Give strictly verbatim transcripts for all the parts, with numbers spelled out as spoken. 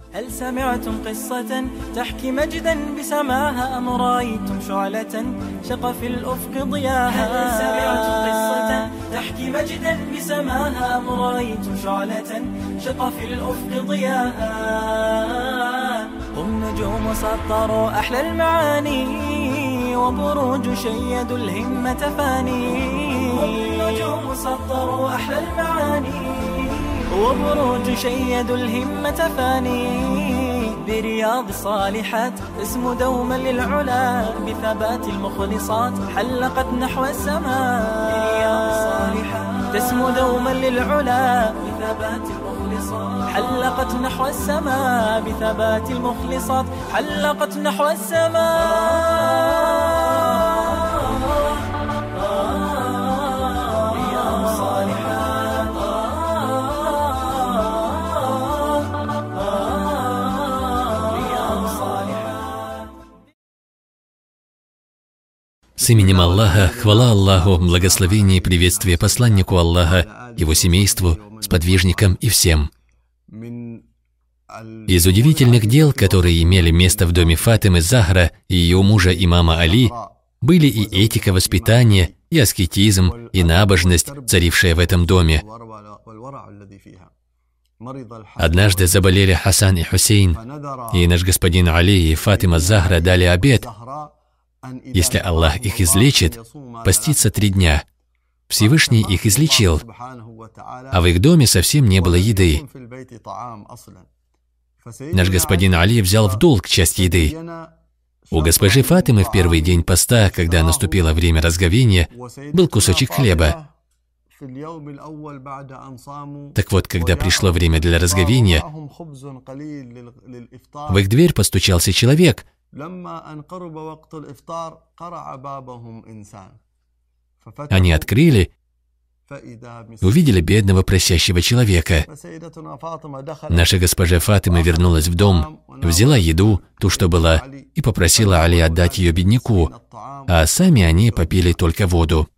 هل سمعتم قصة تحكي مجدا بسماها أم رأيتم شعلة شق في الأفق ضياها؟ هل سمعتم قصة تحكي مجدا بسماها أم رأيتم شعلة شق في الأفق ضياها؟ هم نجوم سطروا أحلى المعاني وبروج شيدوا الهمة فاني. هم نجوم سطروا أحلى المعاني وبروج شيدوا الهمة فاني. برياض الصالحات اسم دوما للعلا بثبات المخلصات حلقت نحو السماء. برياض الصالحات اسم دوما للعلا بثبات المخلصات حلقت نحو السماء. بثبات المخلصات حلقت نحو السماء. С именем Аллаха, хвала Аллаху, благословение и приветствие посланнику Аллаха, его семейству, сподвижникам и всем. Из удивительных дел, которые имели место в доме Фатимы Захра и ее мужа имама Али, были и этика воспитания, и аскетизм, и набожность, царившая в этом доме. Однажды заболели Хасан и Хусейн, и наш господин Али и Фатима Захра дали обет: если Аллах их излечит, поститься три дня. Всевышний их излечил, а в их доме совсем не было еды. Наш господин Али взял в долг часть еды. У госпожи Фатимы в первый день поста, когда наступило время разговения, был кусочек хлеба. Так вот, когда пришло время для разговения, в их дверь постучался человек. Они открыли, увидели бедного просящего человека. Наша госпожа Фатима вернулась в дом, взяла еду, ту, что была, и попросила Али отдать ее бедняку, а сами они попили только воду.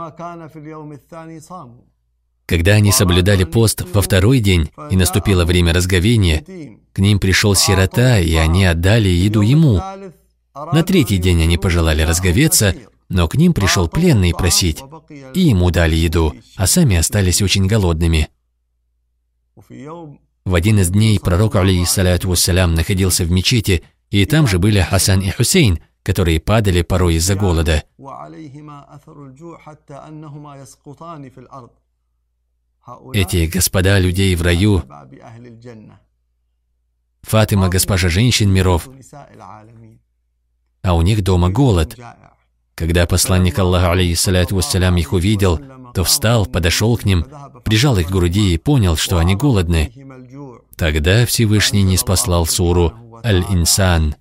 Когда они соблюдали пост во второй день и наступило время разговения, к ним пришел сирота, и они отдали еду ему. На третий день они пожелали разговеться, но к ним пришел пленный просить, и ему дали еду, а сами остались очень голодными. В один из дней пророк, алейхиссаляту вассалям, находился в мечети, и там же были Хасан и Хусейн, которые падали порой из-за голода. Эти господа людей в раю. Фатима, госпожа женщин миров, а у них дома голод. Когда посланник Аллаха, алейхиссаляту вассалям, их увидел, то встал, подошел к ним, прижал их к груди и понял, что они голодны. Тогда Всевышний ниспослал суру Аль-Инсан.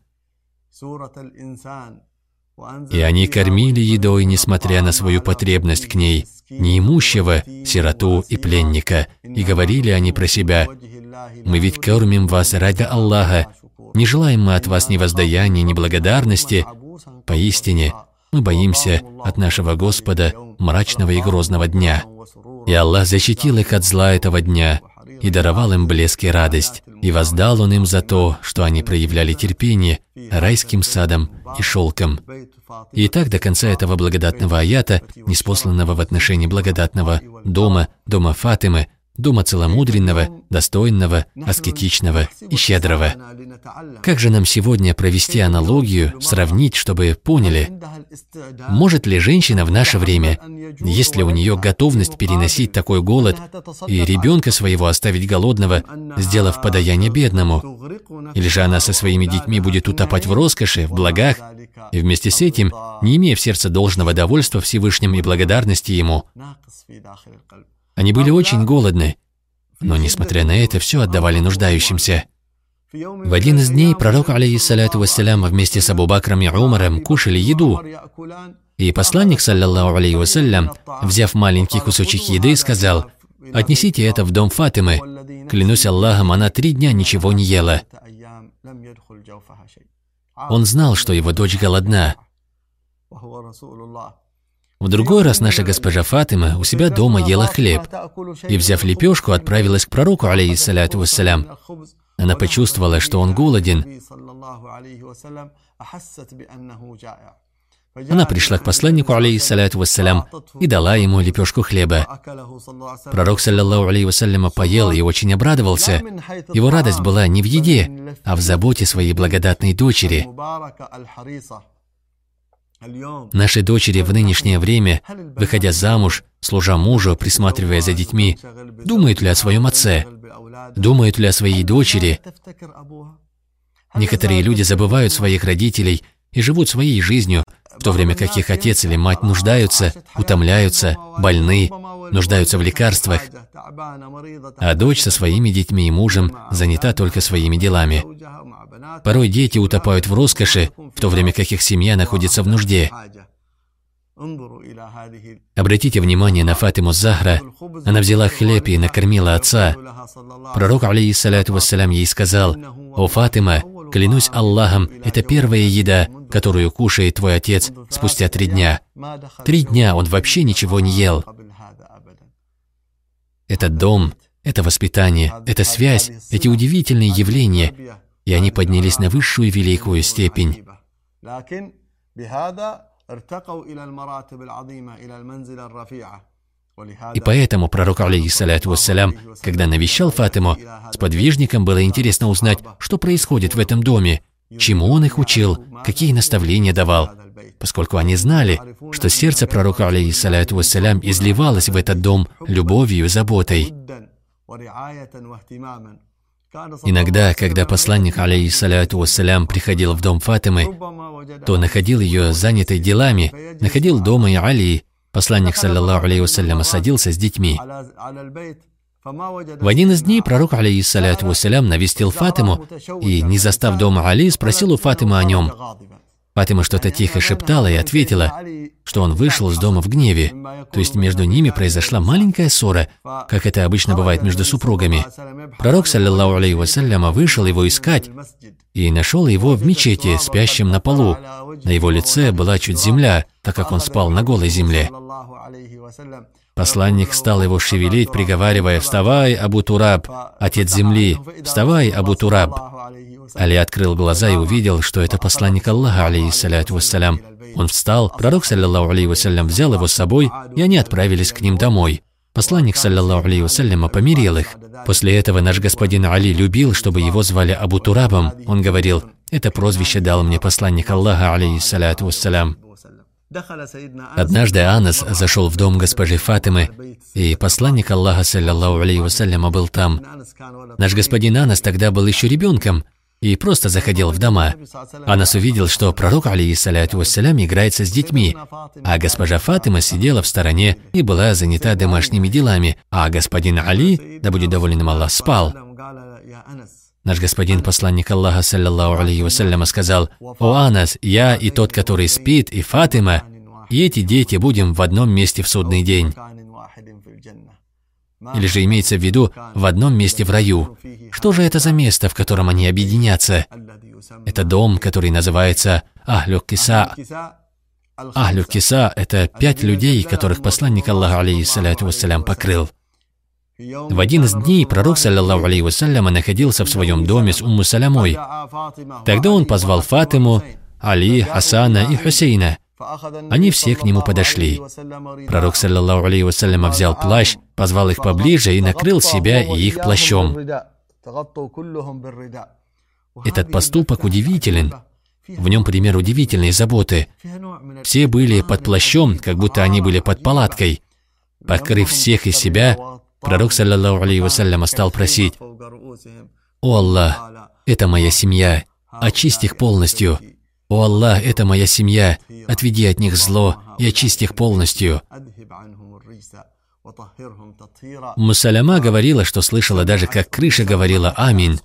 И они кормили едой, несмотря на свою потребность к ней, неимущего, сироту и пленника. И говорили они про себя: «Мы ведь кормим вас ради Аллаха, не желаем мы от вас ни воздаяния, ни благодарности. Поистине, мы боимся от нашего Господа мрачного и грозного дня». И Аллах защитил их от зла этого дня и даровал им блеск и радость. И воздал Он им за то, что они проявляли терпение райским садом и шелком. И так до конца этого благодатного аята, ниспосланного в отношении благодатного дома, дома Фатимы, дома целомудренного, достойного, аскетичного и щедрого. Как же нам сегодня провести аналогию, сравнить, чтобы поняли, может ли женщина в наше время, есть ли у нее готовность переносить такой голод и ребенка своего оставить голодного, сделав подаяние бедному? Или же она со своими детьми будет утопать в роскоши, в благах, и вместе с этим, не имея в сердце должного довольства Всевышним и благодарности Ему? Они были очень голодны, но, несмотря на это, все отдавали нуждающимся. В один из дней пророк, алейхиссаляту вассалям, вместе с Абу Бакром и Умаром кушали еду, и посланник, саллаллаху алейхи вассалям, взяв маленький кусочек еды, сказал: «Отнесите это в дом Фатимы. Клянусь Аллахом, она три дня ничего не ела». Он знал, что его дочь голодна. В другой раз наша госпожа Фатима у себя дома ела хлеб и, взяв лепешку, отправилась к пророку, алейхиссаляту вассалям. Она почувствовала, что он голоден. Она пришла к посланнику, алейхиссаляту вассалям, и дала ему лепешку хлеба. Пророк, саллаллаху алейхи вассаляма, поел и очень обрадовался. Его радость была не в еде, а в заботе своей благодатной дочери. Наши дочери в нынешнее время, выходя замуж, служа мужу, присматривая за детьми, думают ли о своем отце? Думают ли о своей дочери? Некоторые люди забывают своих родителей и живут своей жизнью, в то время как их отец или мать нуждаются, утомляются, больны, нуждаются в лекарствах, а дочь со своими детьми и мужем занята только своими делами. Порой дети утопают в роскоши, в то время как их семья находится в нужде. Обратите внимание на Фатиму Захра. Она взяла хлеб и накормила отца. Пророк, алейхиссаляту вассалям, ей сказал: «О Фатима, клянусь Аллахом, это первая еда, которую кушает твой отец спустя три дня. Три дня он вообще ничего не ел». Это дом, это воспитание, это связь, эти удивительные явления, и они поднялись на высшую великую степень. И поэтому пророк, алейхиссаляту вассалям, когда навещал Фатиму, сподвижникам было интересно узнать, что происходит в этом доме, чему он их учил, какие наставления давал, поскольку они знали, что сердце пророка, алейхиссаляту вассалям, изливалось в этот дом любовью и заботой. Иногда, когда посланник, алейхиссаляту вассалям, приходил в дом Фатимы, то находил ее занятой делами, находил дома и Али. Посланник, саллаллаху алейхи вассалям, садился с детьми. В один из дней пророк, алейхиссаляту вассалям, навестил Фатиму и, не застав дома Али, спросил у Фатимы о нем. Фатима что-то тихо шептала и ответила, что он вышел из дома в гневе, то есть между ними произошла маленькая ссора, как это обычно бывает между супругами. Пророк, саллаллаху алейхи вассалям, вышел его искать и нашел его в мечети, спящим на полу. На его лице была чуть земля, так как он спал на голой земле. Посланник стал его шевелить, приговаривая: «Вставай, Абу Тураб, отец земли! Вставай, Абу Тураб!» Али открыл глаза и увидел, что это посланник Аллаха, алейхиссаляту вассалям. Он встал, пророк, саллаллаху алейхи вассалям, взял его с собой, и они отправились к ним домой. Посланник, саллаллаху алейхи вассалям, помирил их. После этого наш господин Али любил, чтобы его звали Абу Турабом. Он говорил: «Это прозвище дал мне посланник Аллаха, алейхиссаляту вассалям». Однажды Анас зашел в дом госпожи Фатимы, и посланник Аллаха, саллаллаху алейхи вассалям, был там. Наш господин Анас тогда был еще ребенком и просто заходил в дома. Анас увидел, что пророк, алейхиссаляту вассалям, играется с детьми, а госпожа Фатима сидела в стороне и была занята домашними делами, а господин Али, да будет доволен им Аллах, спал. Наш господин посланник Аллаха, саллаллаху алейхи вассалям, сказал: «О Анас, я и тот, который спит, и Фатима, и эти дети будем в одном месте в судный день». Или же имеется в виду в одном месте в раю. Что же это за место, в котором они объединятся? Это дом, который называется Ахлю Киса. Ахлю Киса – это пять людей, которых посланник Аллаха, алейхиссаляту вассалям, покрыл. В один из дней пророк, саллаллаху алейхи вассалям, находился в своем доме с Умму Салямой. Тогда он позвал Фатиму, Али, Хасана и Хусейна. Они все к нему подошли. Пророк, саллаллаху алейхи вассалям, взял плащ, позвал их поближе и накрыл себя и их плащом. Этот поступок удивителен. В нем пример удивительной заботы. Все были под плащом, как будто они были под палаткой. Покрыв всех из себя, пророк, саллаллаху алейхи вассалям, стал просить: «О Аллах, это моя семья, очисть их полностью. О Аллах, это моя семья, отведи от них зло и очисть их полностью». Умму Саляма говорила, что слышала даже, как крыша говорила «Аминь».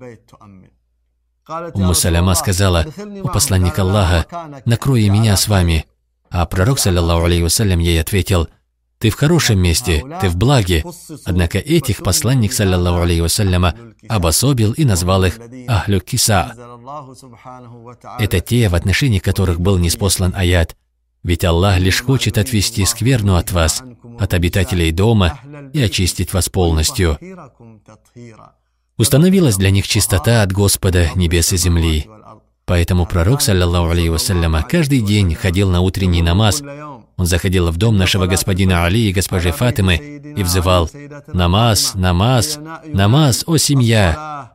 Умму Саляма сказала: «О посланник Аллаха, накрой меня с вами». А пророк, саллаллаху алейхи вассалям, ей ответил: «Ты в хорошем месте, ты в благе». Однако этих посланник, саллаллаху алейхи вассаляма, обособил и назвал их Ахлю Киса. Это те, в отношении которых был ниспослан аят: «Ведь Аллах лишь хочет отвести скверну от вас, от обитателей дома, и очистить вас полностью». Установилась для них чистота от Господа небес и земли. Поэтому пророк, саллаллаху алейхи вассаляма, каждый день ходил на утренний намаз. Он заходил в дом нашего господина Али и госпожи Фатимы и взывал: «Намаз, намаз, намаз, о семья!»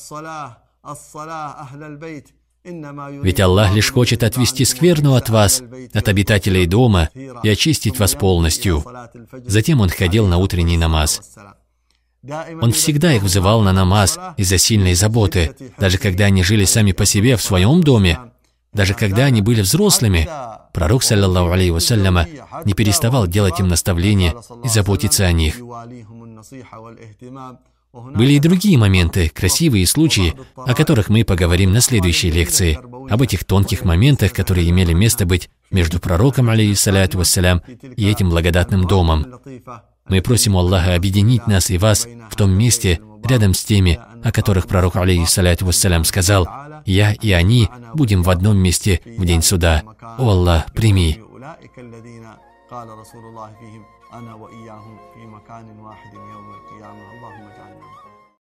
Ведь Аллах лишь хочет отвести скверну от вас, от обитателей дома, и очистить вас полностью. Затем он ходил на утренний намаз. Он всегда их взывал на намаз из-за сильной заботы, даже когда они жили сами по себе в своем доме, даже когда они были взрослыми. Пророк, саллаллаху алейхи вассаляма, не переставал делать им наставления и заботиться о них. Были и другие моменты, красивые случаи, о которых мы поговорим на следующей лекции, об этих тонких моментах, которые имели место быть между пророком, алейхиссаляту вассалям, и этим благодатным домом. Мы просим Аллаха объединить нас и вас в том месте, рядом с теми, о которых пророк, алейхиссаляту вассалям, сказал: «Я и они будем в одном месте в день суда». О Аллах, прими. قال رسول الله فيهم أنا وإياهم في مكان واحد يوم القيامة اللهم اجعلنا